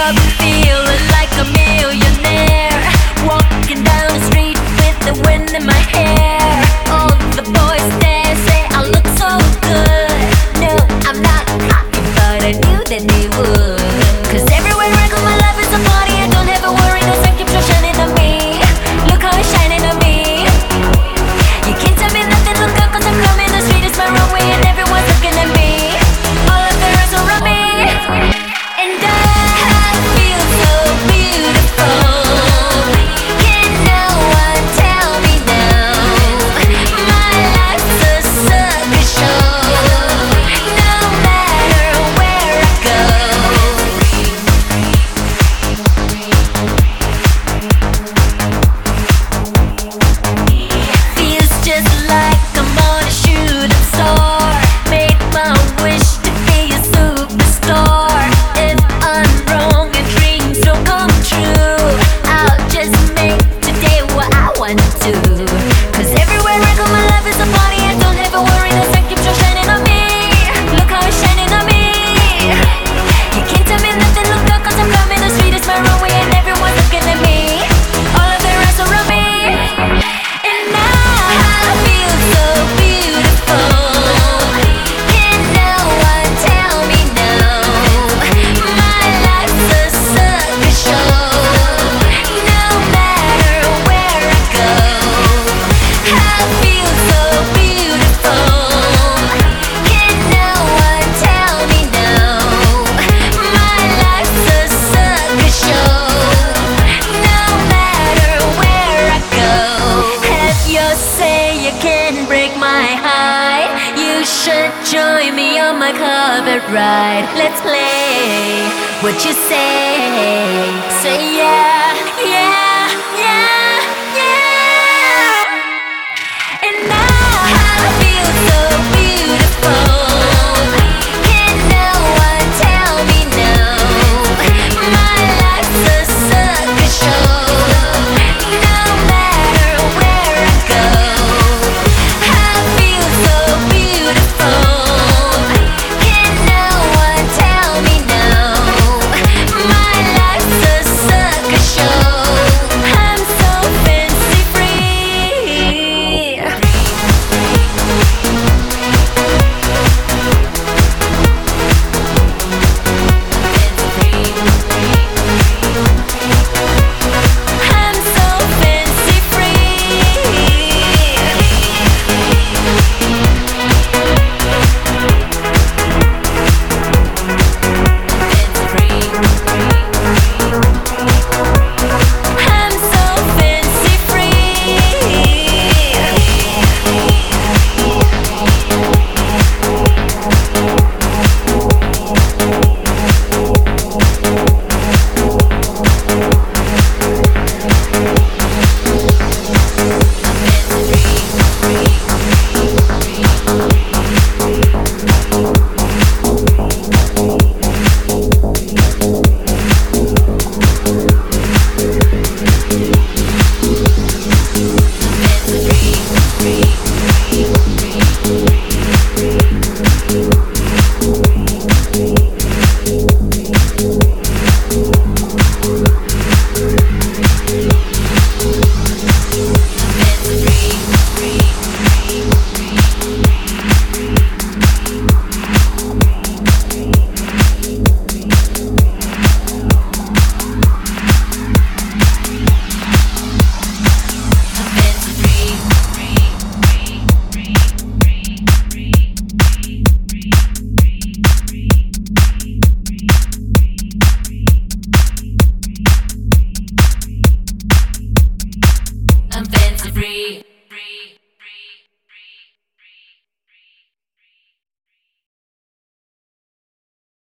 up feeling like a millionaire, walking down the street with the wind in my hair. All the boys there say I look so good. No, I'm not cocky, but I knew that they would. 'Cause everywhere I go, my life is a party. I don't ever worry, the sun keeps on shining on me. Look how it's shining on me. You can't tell me nothing, look up, 'cause I'm coming. The street is my runway and everyone's looking at me. All of the girls around me. And I feel so beautiful. Can no one tell me now? My life's a circus show. No matter where I go. Feels just like I'm on a shooting star. Make my wish to be a superstar. If I'm wrong and dreams don't come true, I'll just make today what I want to. 'Cause everywhere I go, my life is a party. I don't ever worry, the sun keeps on shining on me. Look how it's shining on me. You can't tell me nothing, look up, 'cause I'm coming. The street is my runway and everyone's looking at me. All of the eyes around me. And I feel so beautiful. Can no one tell me no? My life's a circus show. No matter where I go. I feel so beautiful. Can no one tell me no? My life's a circus show. No matter where I go. Have your say, you can't break my high. You should join me on my carpet ride. Let's play what you say. Say yeah, yeah.